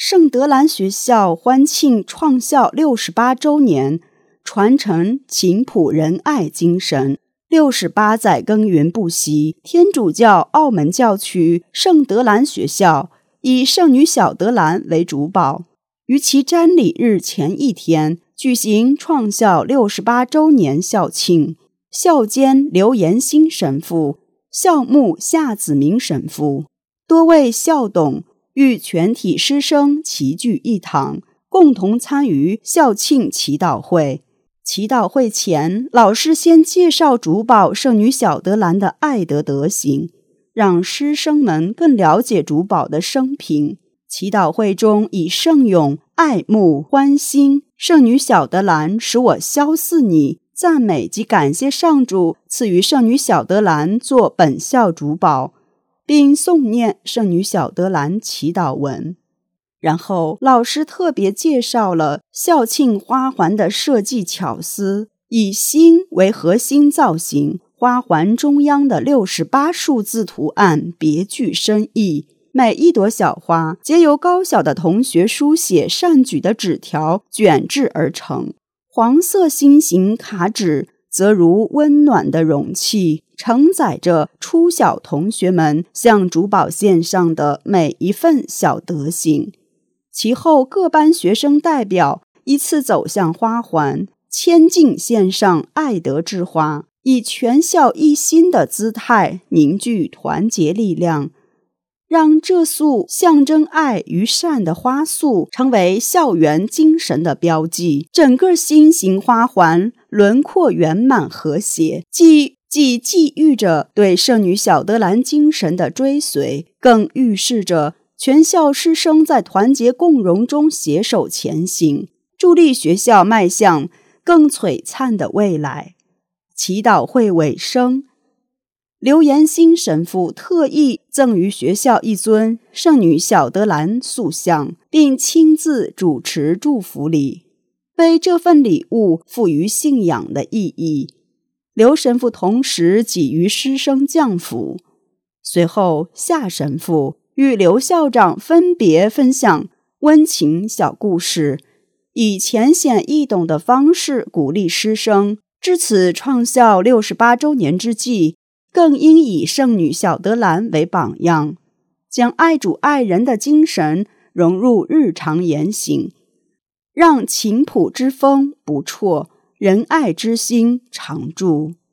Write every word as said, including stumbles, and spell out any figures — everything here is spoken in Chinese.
圣德兰学校欢庆创校六十八周年，传承勤朴仁爱精神。六十八载耕耘不息，天主教澳门教区圣德兰学校以圣女小德兰为主保，于其瞻礼日前一天举行创校六十八周年校庆。校监刘延兴神父、校牧夏子明神父、多位校董与全体师生齐聚一堂，共同参与校庆祈祷会。祈祷会前，老师先介绍主保圣女小德兰的爱德德行，让师生们更了解主保的生平。祈祷会中以圣咏、爱慕、欢欣、圣女小德兰使我肖似你，赞美及感谢上主赐予圣女小德兰做本校主保，并诵念圣女小德兰祈祷文。然后老师特别介绍了校庆花环的设计巧思，以心为核心造型，花环中央的六十八数字图案别具深意，每一朵小花皆由高小的同学书写善举的纸条卷制而成，黄色心形卡纸则如温暖的容器，承载着初小同学们向主保献上的每一份小德行。其后各班学生代表依次走向花环，谦敬献上爱德之花，以全校一心的姿态凝聚团结力量，让这束象征爱与善的花束成为校园精神的标记。整个心形花环轮廓圆满和谐，既既寄寓着对圣女小德兰精神的追随，更预示着全校师生在团结共荣中携手前行，助力学校迈向更璀璨的未来。祈祷会尾声，刘延兴神父特意赠予学校一尊圣女小德兰塑像，并亲自主持祝福礼，为这份礼物赋予信仰的意义。刘神父同时给予师生降福。随后夏神父与刘校长分别分享温情小故事，以浅显易懂的方式鼓励师生。至此创校六十八周年之际，更应以圣女小德兰为榜样，将爱主爱人的精神融入日常言行，让勤朴之风不辍，仁爱之心常驻。